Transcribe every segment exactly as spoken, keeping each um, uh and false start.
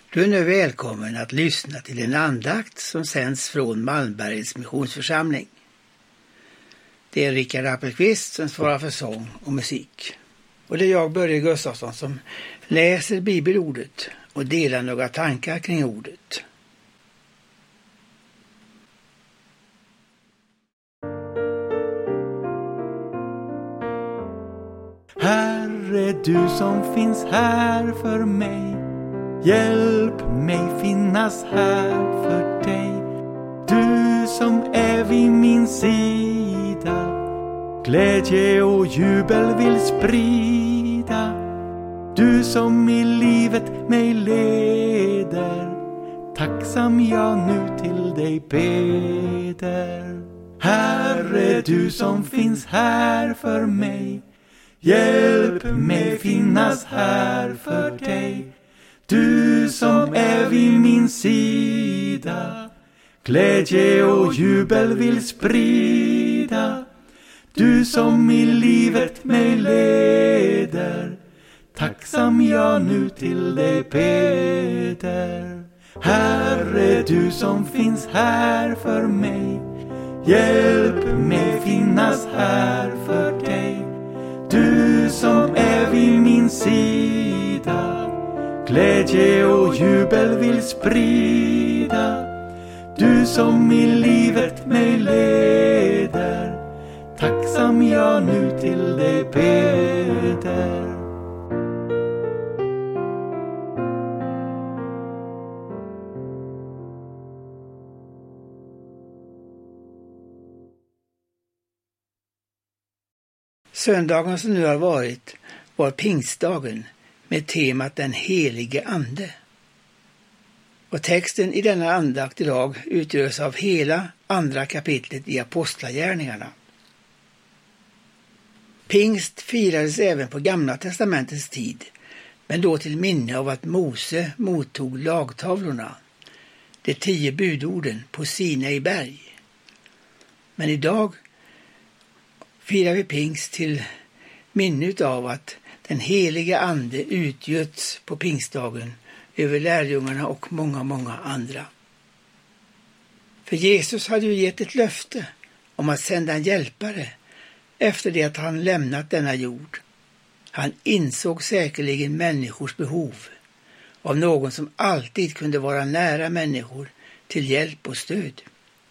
Du är nu välkommen att lyssna till en andakt som sänds från Malmbergets missionsförsamling. Det är Rickard Appelqvist som svarar för sång och musik. Och det är jag, Börje Gustafsson, som läser bibelordet och delar några tankar kring ordet. Herre, du som finns här för mig, hjälp mig finnas här för dig. Du som är vid min sida, glädje och jubel vill sprida. Du som i livet mig leder, tacksam jag nu till dig beder. Herre, du som finns här för mig, hjälp mig finnas här för dig. Du som är vid min sida, glädje och jubel vill sprida. Du som i livet mig leder, tacksam jag nu till dig beder. Herre, du som finns här för mig, hjälp mig finnas här för dig. Du som är vid min sida, glädje och jubel vill sprida. Du som i livet mig leder, tacksam jag nu till dig beder. Söndagen som nu har varit var pingstdagen med temat den helige ande. Och texten i denna andakt idag utgörs av hela andra kapitlet i Apostlagärningarna. Pingst firades även på Gamla testamentets tid, men då till minne av att Mose mottog lagtavlorna, de tio budorden på Sinai berg. Men idag firar vi pingst till minne av att den heliga ande utgöts på pingstdagen över lärjungarna och många, många andra. För Jesus hade ju gett ett löfte om att sända en hjälpare efter det att han lämnat denna jord. Han insåg säkerligen människors behov av någon som alltid kunde vara nära människor till hjälp och stöd.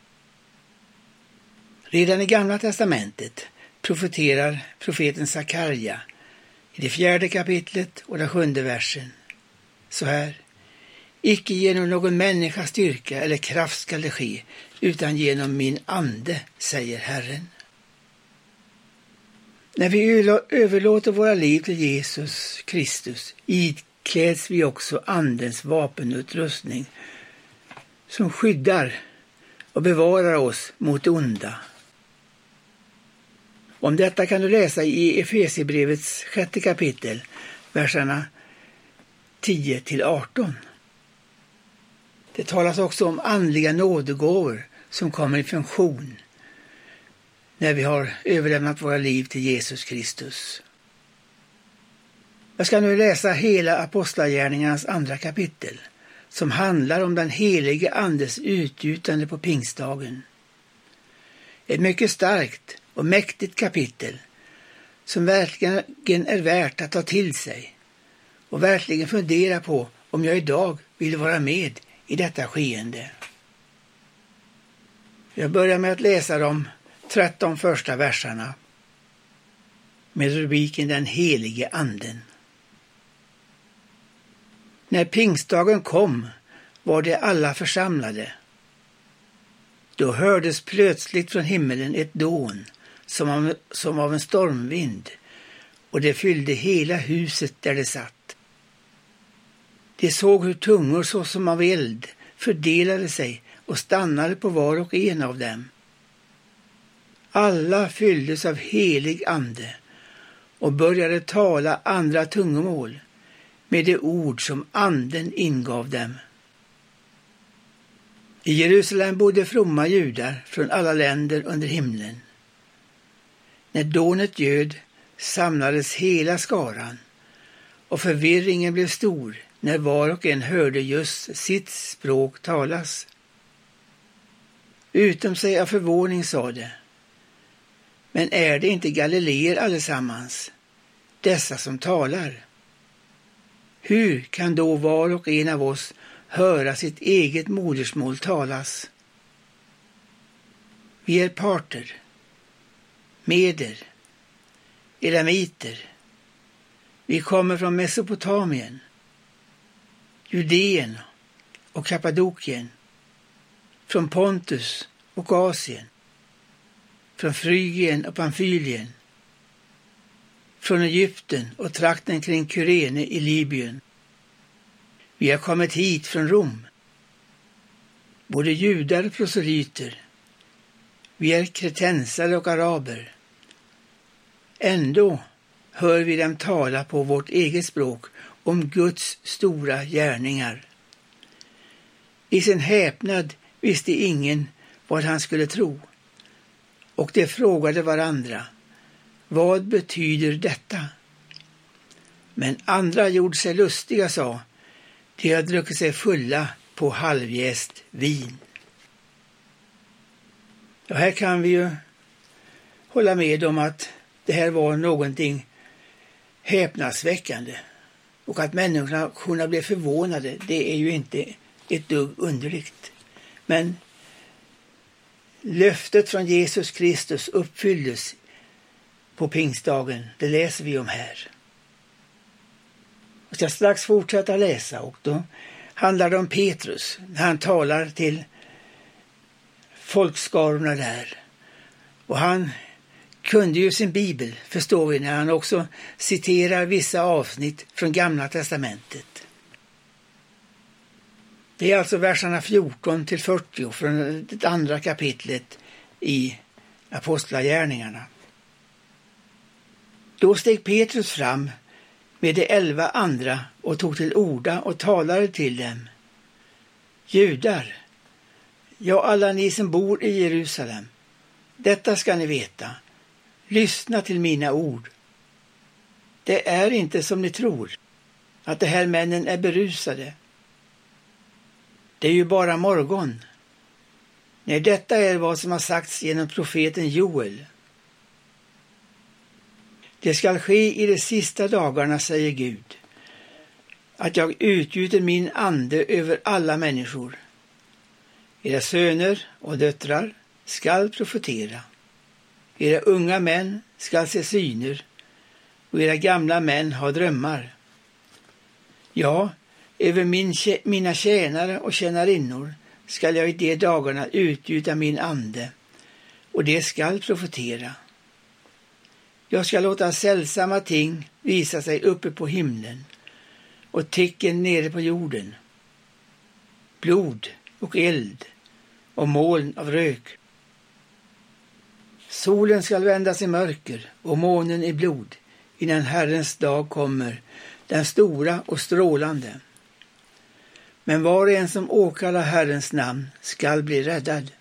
Redan i Gamla testamentet profeterar profeten Sakarja i det fjärde kapitlet och den sjunde versen så här: icke genom någon människas styrka eller kraft skall det ske, utan genom min ande, säger Herren. När vi överlåter våra liv till Jesus Kristus ikläds vi också andens vapenutrustning som skyddar och bevarar oss mot onda. Om detta kan du läsa i Efesierbrevets sjätte kapitel, verserna tio till arton. Det talas också om andliga nådegåvor som kommer i funktion när vi har överlämnat våra liv till Jesus Kristus. Jag ska nu läsa hela Apostlagärningarnas andra kapitel som handlar om den helige andes utgjutande på pingstdagen. Ett mycket starkt och mäktigt kapitel som verkligen är värt att ta till sig och verkligen fundera på om jag idag vill vara med i detta skeende. Jag börjar med att läsa de tretton första verserna med rubriken Den helige anden. När pingstdagen kom var de alla församlade. Då hördes plötsligt från himmelen ett dån som av, som av en stormvind, och det fyllde hela huset där det satt. De såg hur tungor såsom av eld fördelade sig och stannade på var och en av dem. Alla fylldes av helig ande och började tala andra tungomål med de ord som anden ingav dem. I Jerusalem bodde fromma judar från alla länder under himlen. När dånet ljöd samlades hela skaran, och förvirringen blev stor när var och en hörde just sitt språk talas. Utom sig av förvåning sa det: men är det inte galileer allesammans, dessa som talar? Hur kan då var och en av oss höra sitt eget modersmål talas? Vi är parter, meder, elamiter. Vi kommer från Mesopotamien, Judeen och Kappadokien, från Pontus och Asien, från Frygien och Pamfylien, från Egypten och trakten kring Kyrene i Libyen. Vi har kommit hit från Rom, både judar och proselyter. Vi är kretensare och araber. Ändå hör vi dem tala på vårt eget språk om Guds stora gärningar. I sin häpnad visste ingen vad han skulle tro, och de frågade varandra: vad betyder detta? Men andra gjorde sig lustiga, sa: de har druckit sig fulla på halvjäst vin. Ja, här kan vi ju hålla med om att det här var någonting häpnadsväckande, och att människorna kunde bli förvånade, det är ju inte ett dugg underligt. Men löftet från Jesus Kristus uppfylldes på pingstdagen, det läser vi om här. Jag ska strax fortsätta läsa, och då handlar det om Petrus när han talar till folkskarorna där. Och han kunde ju sin bibel, förstår vi, när han också citerar vissa avsnitt från Gamla testamentet. Det är alltså verserna fjorton till fyrtio från det andra kapitlet i Apostlagärningarna. Då steg Petrus fram med de elva andra och tog till orda och talade till dem: judar, ja, alla ni som bor i Jerusalem, detta ska ni veta. Lyssna till mina ord. Det är inte som ni tror, att de här männen är berusade. Det är ju bara morgon. Nej, detta är vad som har sagts genom profeten Joel. Det skall ske i de sista dagarna, säger Gud, att jag utgjuter min ande över alla människor. Era söner och döttrar skall profetera. Era unga män skall se syner, och era gamla män ha drömmar. Ja, över min, mina tjänare och tjänarinnor skall jag i de dagarna utgjuta min ande, och det skall profetera. Jag ska låta sällsamma ting visa sig uppe på himlen och tecken nere på jorden. Blod och eld och moln av rök. Solen skall vändas i mörker och månen i blod innan Herrens dag kommer, den stora och strålande. Men var och en som åkallar Herrens namn skall bli räddad.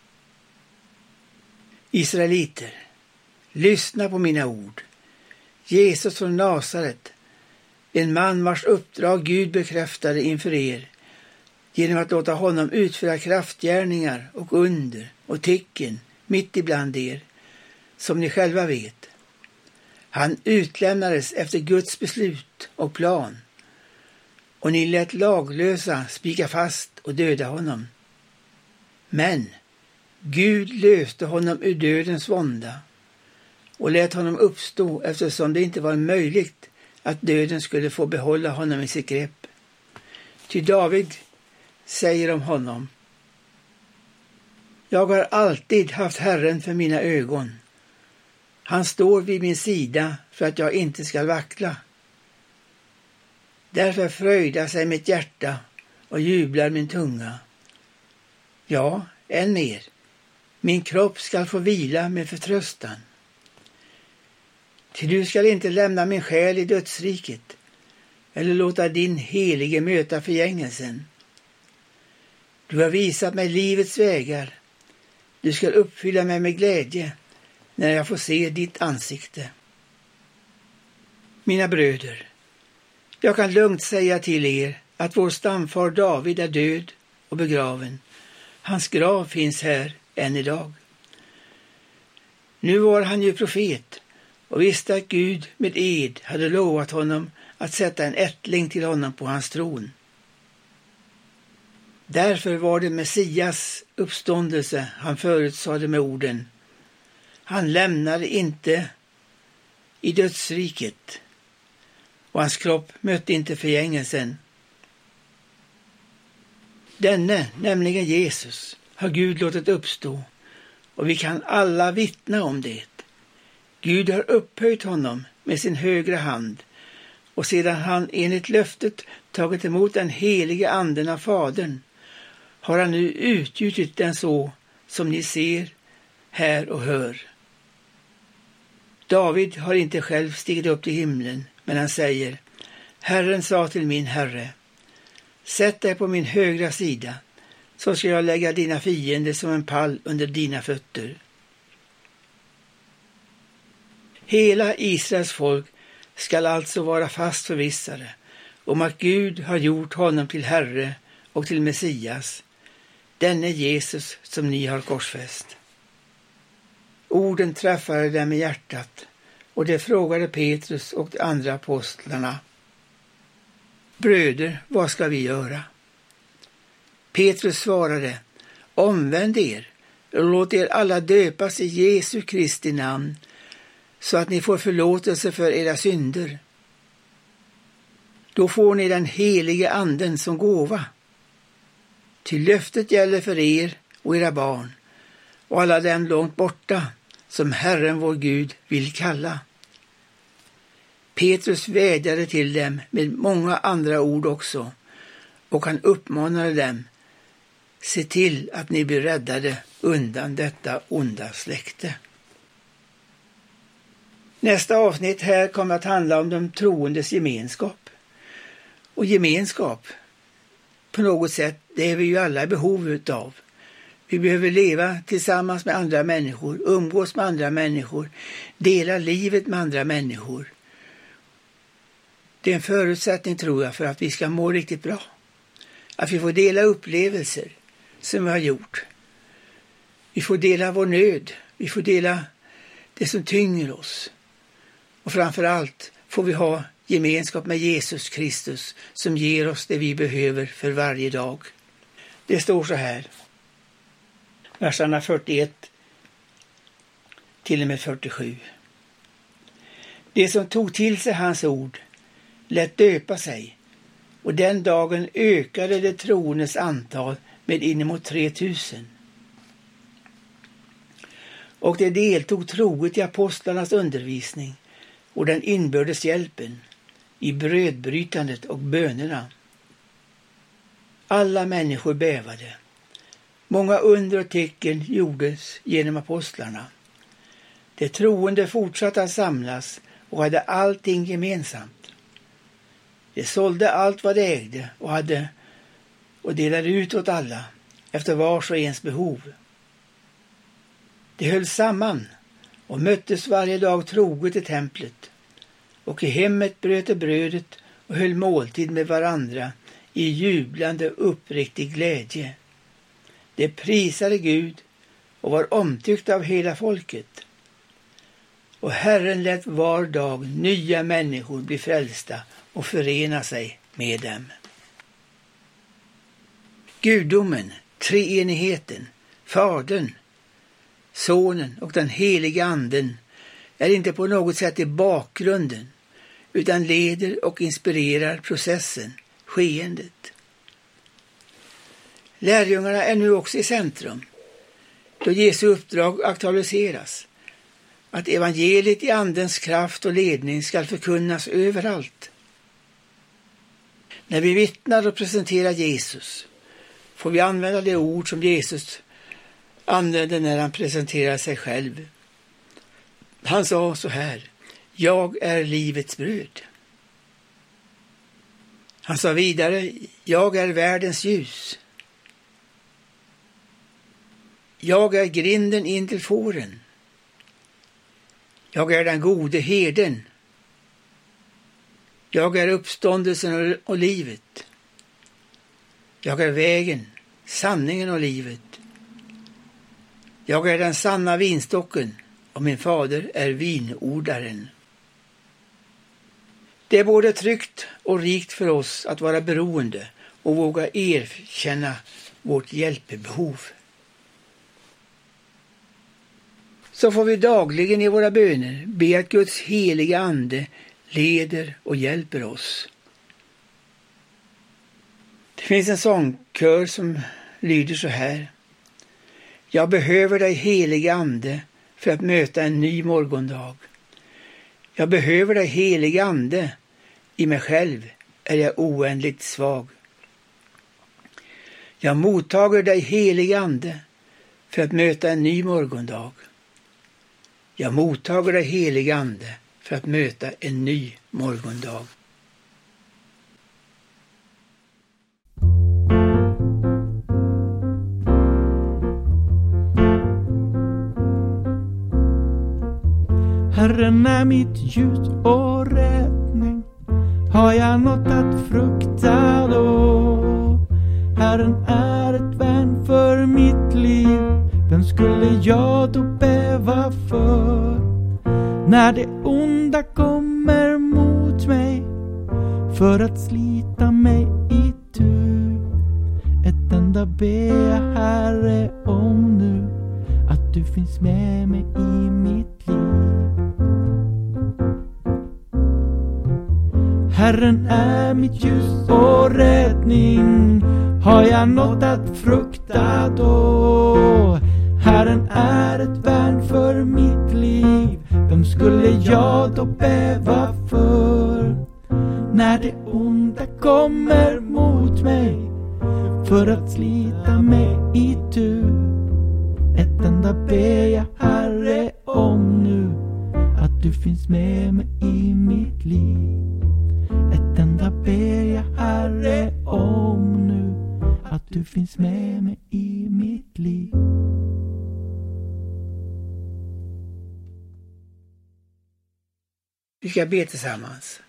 Israeliter, lyssna på mina ord. Jesus från Nasaret, en man vars uppdrag Gud bekräftade inför er genom att låta honom utföra kraftgärningar och under och tecken mitt ibland er, som ni själva vet. Han utlämnades efter Guds beslut och plan, och ni lät laglösa spika fast och döda honom. Men Gud löste honom ur dödens vånda och lät honom uppstå, eftersom det inte var möjligt att döden skulle få behålla honom i sitt grepp. Ty David säger om honom: jag har alltid haft Herren för mina ögon. Han står vid min sida för att jag inte ska vackla. Därför fröjdar sig mitt hjärta och jublar min tunga. Ja, än mer. Min kropp skall få vila med förtröstan. Till du skall inte lämna min själ i dödsriket eller låta din helige möta förgängelsen. Du har visat mig livets vägar. Du skall uppfylla mig med glädje när jag får se ditt ansikte. Mina bröder, Jag kan lugnt säga till er att vår stamfar David är död och begraven. Hans grav finns här än idag. Nu var han ju profet och visste att Gud med ed hade lovat honom att sätta en ättling till honom på hans tron. Därför var det Messias uppståndelse han förutsade med orden: han lämnade inte i dödsriket och hans kropp mötte inte förgängelsen. Denne, nämligen Jesus, har Gud låtit uppstå och vi kan alla vittna om det. Gud har upphöjt honom med sin högra hand och sedan han enligt löftet tagit emot den heliga anden av Fadern har han nu utgjutit den så som ni ser, här och hör. David har inte själv stigit upp till himlen, men han säger: Herren sa till min Herre, sätt dig på min högra sida, så ska jag lägga dina fiender som en pall under dina fötter. Hela Israels folk skall alltså vara fast förvissade om att Gud har gjort honom till Herre och till Messias, denne Jesus som ni har korsfäst. Orden träffade dem i hjärtat och det frågade Petrus och de andra apostlarna: bröder, vad ska vi göra? Petrus svarade: omvänd er och låt er alla döpas i Jesu Kristi namn så att ni får förlåtelse för era synder. Då får ni den helige anden som gåva. Till löftet gäller för er och era barn och alla dem långt borta som Herren vår Gud vill kalla. Petrus vädjade till dem med många andra ord också och han uppmanade dem: se till att ni blir räddade undan detta onda släkte. Nästa avsnitt här kommer att handla om de troendes gemenskap. Och gemenskap, på något sätt, det är vi ju alla i behov utav. Vi behöver leva tillsammans med andra människor, umgås med andra människor, dela livet med andra människor. Det är en förutsättning, tror jag, för att vi ska må riktigt bra. Att vi får dela upplevelser som vi har gjort. Vi får dela vår nöd, vi får dela det som tynger oss. Och framförallt får vi ha gemenskap med Jesus Kristus som ger oss det vi behöver för varje dag. Det står så här, verserna fyrtioett till och med fyrtiosju. Det som tog till sig hans ord lät döpa sig, och den dagen ökade det troendes antal med inemot tre tusen. Och det deltog troget i apostlarnas undervisning och den inbördes hjälpen, i brödbrytandet och bönerna. Alla människor bävade. Många under och tecken gjordes genom apostlarna. De troende fortsatte att samlas och hade allting gemensamt. De sålde allt vad de ägde och hade och delade ut åt alla efter vars och ens behov. De höll samman och möttes varje dag troget i templet, och i hemmet bröt de brödet och höll måltid med varandra i jublande uppriktig glädje. De prisade Gud och var omtyckta av hela folket. Och Herren lät var dag nya människor bli frälsta och förena sig med dem. Gudomen, treenigheten, Fadern, Sonen och den heliga anden är inte på något sätt i bakgrunden utan leder och inspirerar processen, skeendet. Lärjungarna är nu också i centrum då Jesu uppdrag aktualiseras, att evangeliet i andens kraft och ledning ska förkunnas överallt. När vi vittnar och presenterar Jesus får vi använda de ord som Jesus använde när han presenterade sig själv. Han sa så här: jag är livets bröd. Han sa vidare: jag är världens ljus. Jag är grinden in till fåren. Jag är den gode herden. Jag är uppståndelsen och livet. Jag är vägen, sanningen och livet. Jag är den sanna vinstocken och min fader är vinodlaren. Det är både tryggt och rikt för oss att vara beroende och våga erkänna vårt hjälpbehov. Så får vi dagligen i våra böner be att Guds heliga ande leder och hjälper oss. Det finns en sångkör som lyder så här. Jag behöver dig heliga ande för att möta en ny morgondag. Jag behöver dig heliga ande, i mig själv är jag oändligt svag. Jag mottager dig heliga ande för att möta en ny morgondag. Jag mottager dig heliga ande för att möta en ny morgondag. Herren är mitt ljus och räddning, har jag något att frukta då? Herren är ett värn för mitt liv, vem skulle jag då bäva för? När det onda kommer mot mig, för att slita mig itu, ett enda ber jag Herre om nu, att du finns med mig i mitt liv. Herren är mitt ljus och räddning, har jag något att frukta då? Herren är ett värn för mitt liv, vem skulle jag då bäva för? När det onda kommer mot mig, för att slita mig itu, ett enda ber jag Herre om nu, att du finns med mig i mitt liv. Ett enda ber jag Herre om nu, att du finns med mig i mitt liv. Vi ska be tillsammans.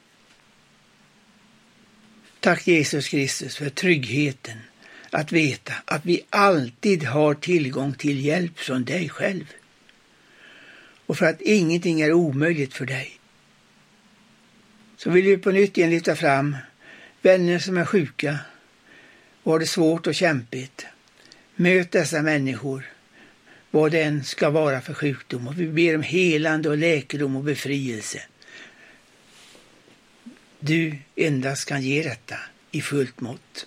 Tack Jesus Kristus för tryggheten att veta att vi alltid har tillgång till hjälp från dig själv. Och för att ingenting är omöjligt för dig. Så vill vi på nytt igen lyfta fram vänner som är sjuka och har det svårt och kämpigt. Möt dessa människor, vad det än ska vara för sjukdom. Och vi ber om helande och läkedom och befrielse. Du endast kan ge detta i fullt mått.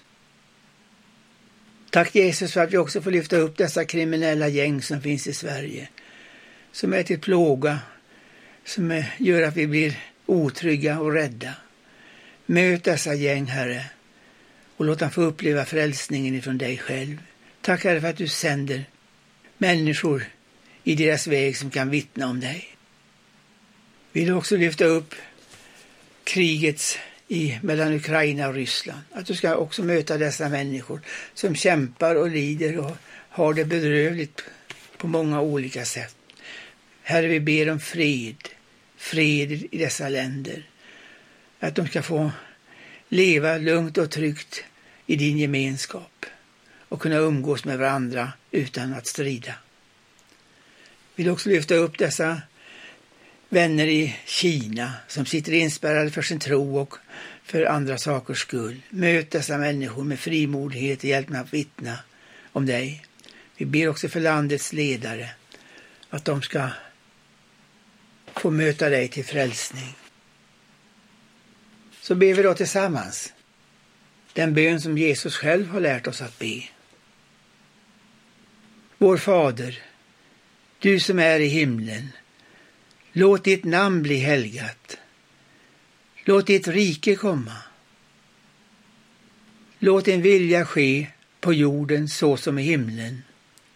Tack Jesus för att vi också får lyfta upp dessa kriminella gäng som finns i Sverige. Som är till plåga, som är, gör att vi blir otrygga och rädda. Möt dessa gäng, Herre, och låt dem få uppleva frälsningen ifrån dig själv. Tack Herre för att du sänder människor i deras väg som kan vittna om dig. Vill du också lyfta upp kriget i, mellan Ukraina och Ryssland. Att du ska också möta dessa människor som kämpar och lider och har det bedrövligt på många olika sätt. Herre, vi ber om fred. Fred i dessa länder. Att de ska få leva lugnt och tryggt i din gemenskap och kunna umgås med varandra utan att strida. Vill också lyfta upp dessa vänner i Kina som sitter inspärrade för sin tro och för andra sakers skull. Möt dessa människor med frimodighet och hjälp med att vittna om dig. Vi ber också för landets ledare att de ska få möta dig till frälsning. Så ber vi då tillsammans den bön som Jesus själv har lärt oss att be. Vår Fader, du som är i himlen, låt ditt namn bli helgat. Låt ditt rike komma. Låt din vilja ske på jorden så som i himlen.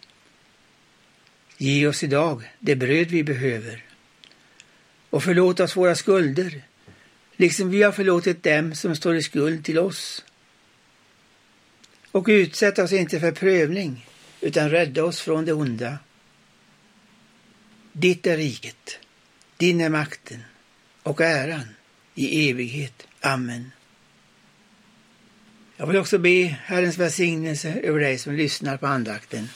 Ge oss idag det bröd vi behöver. Och förlåt oss våra skulder, liksom vi har förlåtit dem som står i skuld till oss. Och utsätt oss inte för prövning, utan rädda oss från det onda. Ditt är riket, din är makten och äran i evighet. Amen. Jag vill också be Herrens välsignelse över dig som lyssnar på andakten.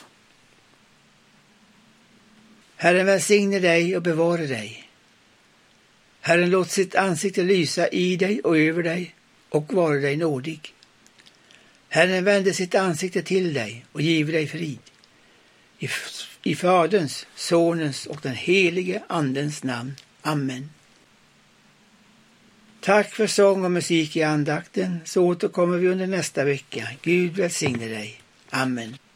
Herren välsigne dig och bevara dig. Herren låt sitt ansikte lysa i dig och över dig och vara dig nådig. Herren vände sitt ansikte till dig och giver dig frid. I, i Faderns, Sonens och den helige Andens namn. Amen. Tack för sång och musik i andakten. Så återkommer vi under nästa vecka. Gud välsigne dig. Amen.